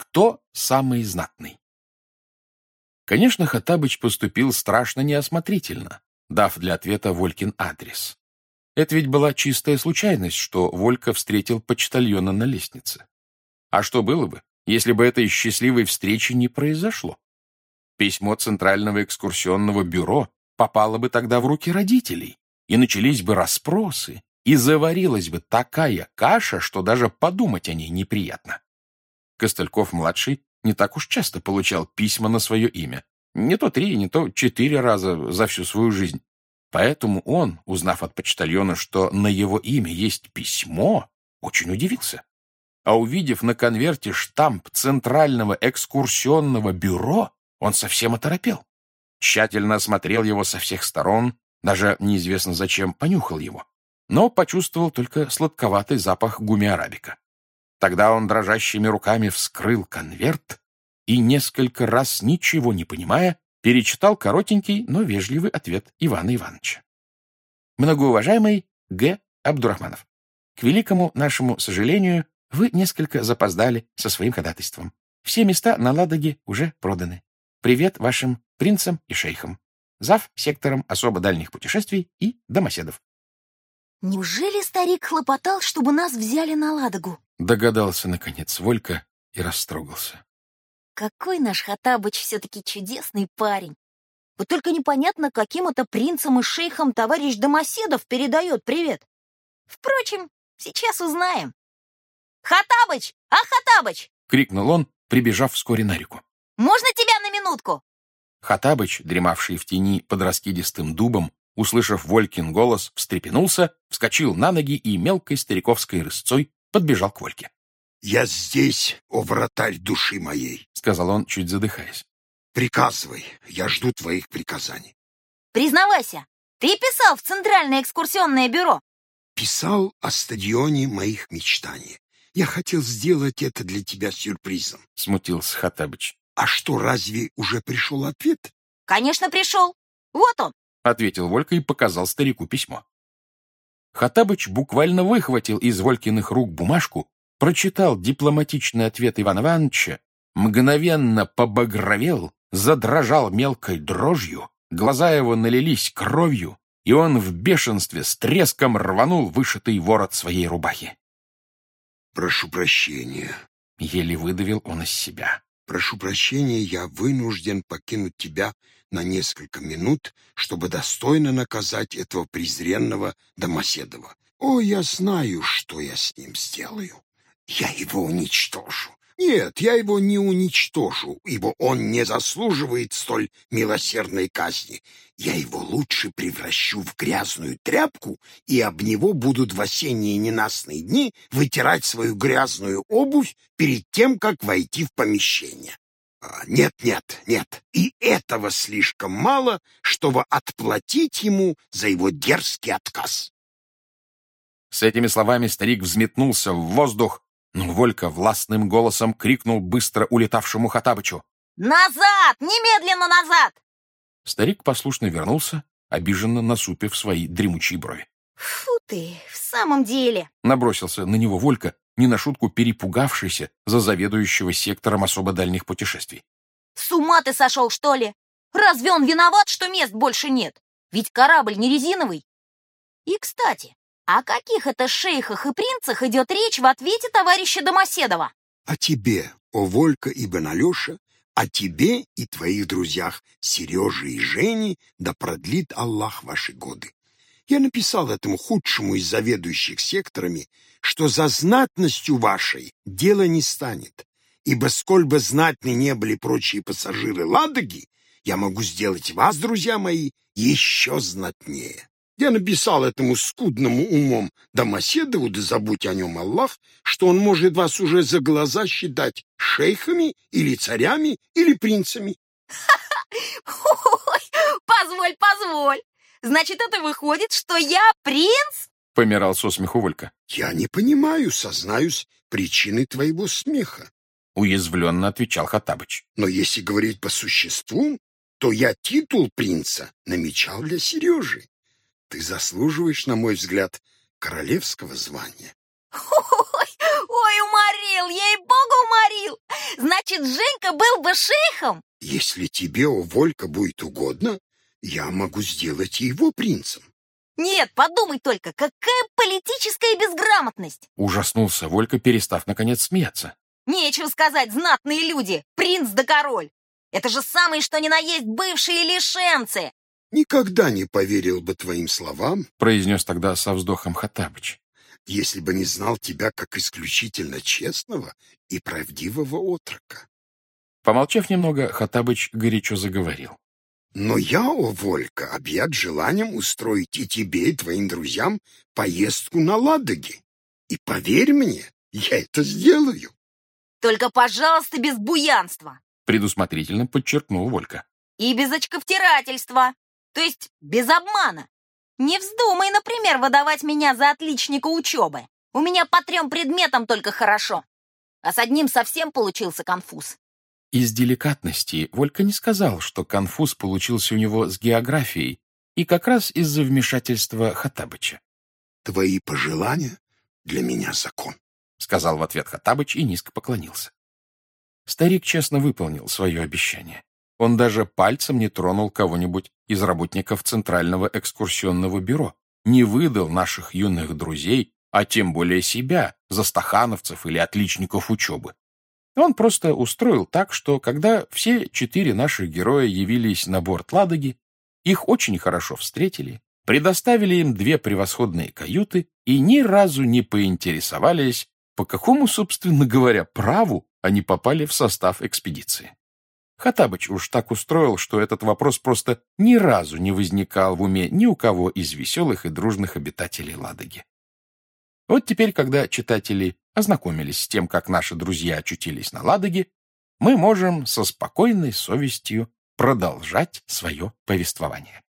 кто самый знатный. Конечно, Хоттабыч поступил страшно неосмотрительно, дав для ответа Волькин адрес. Это ведь была чистая случайность, что Волька встретил почтальона на лестнице. А что было бы, если бы этой счастливой встречи не произошло? Письмо Центрального экскурсионного бюро попало бы тогда в руки родителей, и начались бы расспросы, и заварилась бы такая каша, что даже подумать о ней неприятно. Костыльков-младший не так уж часто получал письма на свое имя. Не то 3, не то 4 раза за всю свою жизнь. Поэтому он, узнав от почтальона, что на его имя есть письмо, очень удивился. А увидев на конверте штамп Центрального экскурсионного бюро, он совсем оторопел. Тщательно осмотрел его со всех сторон, даже неизвестно зачем понюхал его, но почувствовал только сладковатый запах гумми-арабика. Тогда он дрожащими руками вскрыл конверт и несколько раз, ничего не понимая, перечитал коротенький, но вежливый ответ Ивана Ивановича. Многоуважаемый Г. Абдурахманов, к великому нашему сожалению, вы несколько запоздали со своим ходатайством. Все места на Ладоге уже проданы. Привет вашим принцам и шейхам. Зав. Сектором особо дальних путешествий и домоседов. Неужели старик хлопотал, чтобы нас взяли на Ладогу? Догадался, наконец, Волька и растрогался. Какой наш Хоттабыч все-таки чудесный парень. Вот только непонятно, каким это принцам и шейхам товарищ Домоседов передает привет. Впрочем, сейчас узнаем. «Хоттабыч! Хоттабыч!» — крикнул он, прибежав вскоре на реку. «Можно тебя на минутку?» Хоттабыч, дремавший в тени под раскидистым дубом, услышав Волькин голос, встрепенулся, вскочил на ноги и мелкой стариковской рысцой подбежал к Вольке. «Я здесь, о вратарь души моей», — сказал он, чуть задыхаясь. «Приказывай, я жду твоих приказаний». «Признавайся, ты писал в Центральное экскурсионное бюро?» «Писал о стадионе моих мечтаний. Я хотел сделать это для тебя сюрпризом», — смутился Хоттабыч. «А что, разве уже пришел ответ?» «Конечно, пришел. Вот он», — ответил Волька и показал старику письмо. Хоттабыч буквально выхватил из Волькиных рук бумажку, прочитал дипломатичный ответ Ивана Ивановича, мгновенно побагровел, задрожал мелкой дрожью, глаза его налились кровью, и он в бешенстве с треском рванул вышитый ворот своей рубахи. «Прошу прощения», — еле выдавил он из себя. «Прошу прощения, я вынужден покинуть тебя на несколько минут, чтобы достойно наказать этого презренного Домоседова. О, я знаю, что я с ним сделаю. Я его уничтожу. Нет, я его не уничтожу, ибо он не заслуживает столь милосердной казни. Я его лучше превращу в грязную тряпку, и об него будут в осенние ненастные дни вытирать свою грязную обувь перед тем, как войти в помещение. Нет, и этого слишком мало, чтобы отплатить ему за его дерзкий отказ». С этими словами старик взметнулся в воздух, но Волька властным голосом крикнул быстро улетавшему Хоттабычу: «Назад! Немедленно назад!» Старик послушно вернулся, обиженно насупив свои дремучие брови. «Фу ты, в самом деле!» — набросился на него Волька, не на шутку перепугавшийся за заведующего сектором особо дальних путешествий. «С ума ты сошел, что ли? Разве он виноват, что мест больше нет? Ведь корабль не резиновый. И, кстати, о каких это шейхах и принцах идет речь в ответе товарища Домоседова?» «О тебе, о Волька и Бен Алеша, о тебе и твоих друзьях Сереже и Жене, да продлит Аллах ваши годы. Я написал этому худшему из заведующих секторами, что за знатностью вашей дело не станет, ибо сколь бы знатны не были прочие пассажиры Ладоги, я могу сделать вас, друзья мои, еще знатнее. Я написал этому скудному умом Домоседову, да забудь о нем Аллах, что он может вас уже за глаза считать шейхами или царями или принцами». Ой, позволь. Значит, это выходит, что я принц? Помирал со смеху Волька. «Я не понимаю, сознаюсь, причины твоего смеха», — уязвленно отвечал Хоттабыч. «но если говорить по существу, то я титул принца намечал для Сережи. Ты заслуживаешь, на мой взгляд, королевского звания». Ой, уморил, ей-богу, уморил. Значит, Значит, Женька был бы шейхом? Если тебе, о Волька, будет угодно, я могу сделать его принцем. Нет, подумай только, какая политическая безграмотность! Ужаснулся Волька, перестав, наконец, смеяться. Нечего сказать, знатные люди, принц да король. Это же самые что ни на есть бывшие лишенцы. Никогда не поверил бы твоим словам, Произнес тогда со вздохом Хоттабыч. если бы не знал тебя как исключительно честного и правдивого отрока. Помолчав немного, Хоттабыч горячо заговорил. Но я, о Волька, объят желанием устроить и тебе, и твоим друзьям поездку на Ладоге. И поверь мне, я это сделаю. Только, пожалуйста, без буянства. Предусмотрительно подчеркнул Волька. И без очковтирательства. То есть без обмана. Не вздумай, например, выдавать меня за отличника учебы. У меня по 3 предметам только хорошо. А с одним совсем получился конфуз. Из деликатности Волька не сказал, что конфуз получился у него с географией, и как раз из-за вмешательства Хоттабыча. Твои пожелания для меня закон. Сказал в ответ Хоттабыч и низко поклонился. Старик честно выполнил свое обещание. Он даже пальцем не тронул кого-нибудь из работников Центрального экскурсионного бюро, не выдал наших юных друзей, а тем более себя, за стахановцев или отличников учебы. Он просто устроил так, что когда все 4 наших героя явились на борт Ладоги, их очень хорошо встретили, предоставили им 2 превосходные каюты и ни разу не поинтересовались, по какому, собственно говоря, праву они попали в состав экспедиции. Хоттабыч уж так устроил, что этот вопрос просто ни разу не возникал в уме ни у кого из веселых и дружных обитателей Ладоги. Вот теперь, когда читатели ознакомились с тем, как наши друзья очутились на Ладоге, мы можем со спокойной совестью продолжать свое повествование.